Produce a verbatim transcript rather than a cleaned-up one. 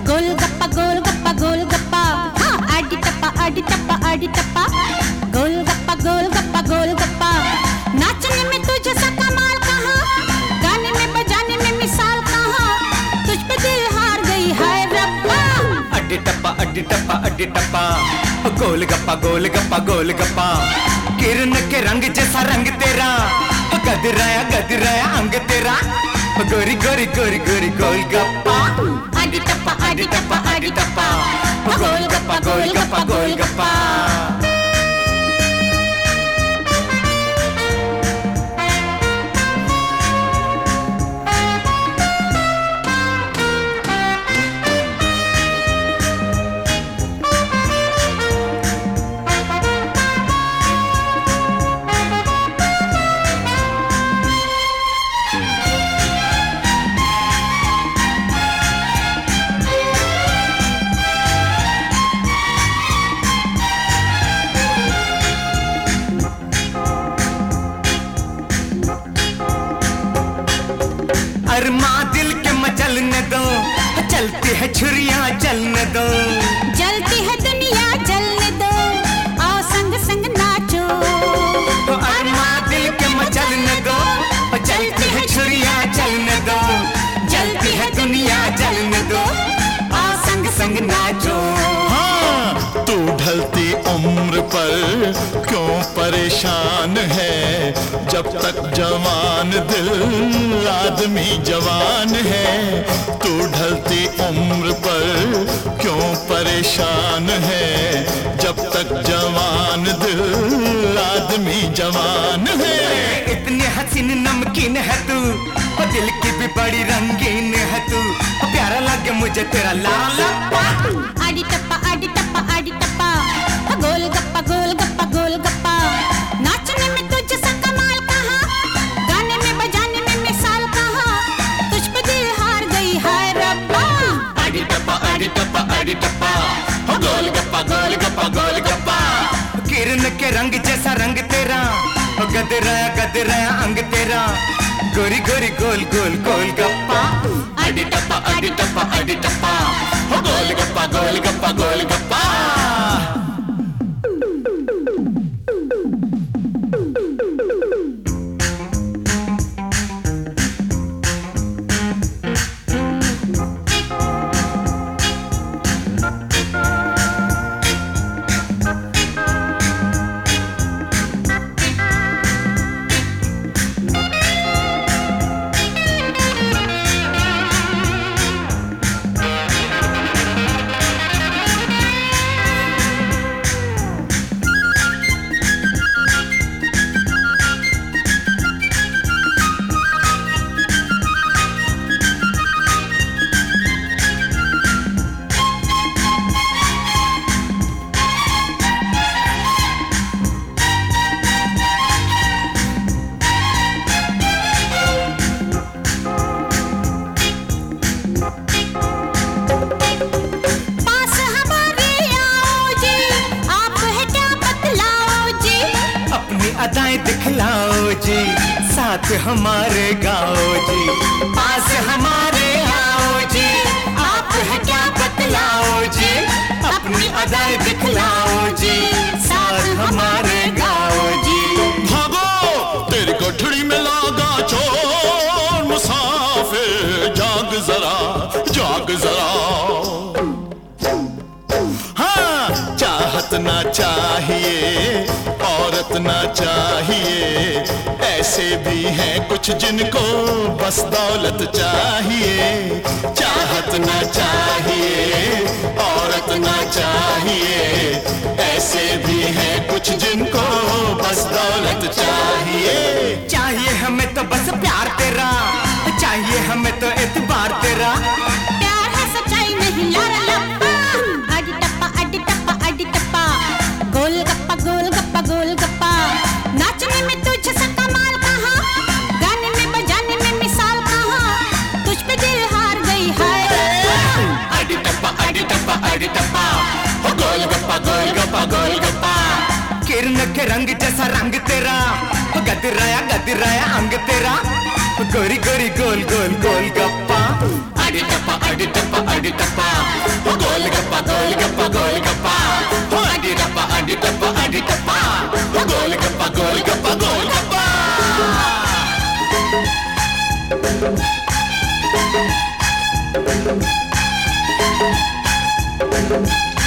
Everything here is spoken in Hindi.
गोलगप्पा गोलगप्पा गोलगप्पा, हाँ आडी टप्पा आडी टप्पा आडी टप्पा, गोलगप्पा गोलगप्पा गोलगप्पा। नाचने में तुझ सा कमाल कहाँ, गाने में बजाने में मिसाल कहाँ, तुझ पे दिल हार गई हाय रब्बा। अड्डी टप्पा अड्डी टप्पा अड्डी टप्पा, गोलगप्पा गोलगप्पा गोलगप्पा। किरण के रंग जैसा रंग तेरा, गदराया गदराया अंग तेरा, गोरी गोरी गोरी गोरी गोलगप्पा। आडी टप्पा आडी टप्पा आडी टप्पा, गोलगप्पा गोलगप्पा गोलगप्पा। अरमा दिल के मचलने दो, चलती है छुरियां चलने दो, जलती है दुनिया जलने दो, आओ संग संग नाचो। तो अरमा दिल के मचलने दो, चलती है छुरियां चलने दो, जलती है दुनिया जलने दो, आओ संग संग नाचो। हाँ, तू ढलती उम्र पर क्यों परेशान है, जब तक जवान दिल आदमी जवान है। तू ढलती उम्र पर क्यों परेशान है, जब तक जवान दिल आदमी जवान है। इतनी हसीन नमकीन है तू, और दिल की भी बड़ी रंगीन है तू, और प्यारा लगे मुझे तेरा लाल लप्पा। आडी टप्पा आडी टप्पा आडी टप्पा, गोलगप्पा गोलगप्पा गोलगप्पा। नाचने में तुझ सा कमाल कहाँ, गाने में बजाने में मिसाल कहाँ, तुझ पे दिल हार गई हाय रब्बा। आडी टप्पा आडी टप्पा आडी टप्पा, गोलगप्पा गोलगप्पा गोलगप्पा। किरण के रंग जैसा रंग तेरा, गदराया गदराया अंग तेरा, गोरी गोरी गोल गोल गोलगप्पा। आडी टप्पा आडी टप्पा आडी टप्पा, गोलगप्पा गोलगप्पा गोलगप्पा। अदाएं दिखलाओ जी, साथ हमारे गाओ जी, पास हमारे आओ जी, आप है क्या बतलाओ जी, अपनी अदाएं दिखलाओ जी, साथ हमारे गाओ जी। भागो तेरी कोठड़ी में लागा चोर मुसाफिर, जाग जरा जाग जरा। हाँ, चाहत ना चाहिए औरत ना चाहिए, ऐसे भी हैं कुछ जिनको बस दौलत चाहिए। चाहत ना चाहिए औरत ना चाहिए, ऐसे भी हैं कुछ जिनको बस दौलत चाहिए। चाहिए हमें तो बस प्यार तेरा, चाहिए हमें तो एतबार तेरा, प्यार है सच्चाई नहीं लारा लप्पा। आडी टप्पा आडी टप्पा आडी टप्पा, गोलगप्पा गोलगप्पा गोलगप्पा। नाचने में तुझ सा कमाल कहाँ, गाने में बजाने में मिसाल कहाँ, तुझ पे दिल हार गई हाय रब्बा। आडी टप्पा आडी टप्पा आडी टप्पा, गोलगप्पा गोलगप्पा गोलगप्पा। किरण के रंग जैसा रंग तेरा, गदराया गदराया अंग तेरा, गोरी गोरी गोल गोल गोलगप्पा। आडी टप्पा आडी टप्पा आडी टप्पा, है।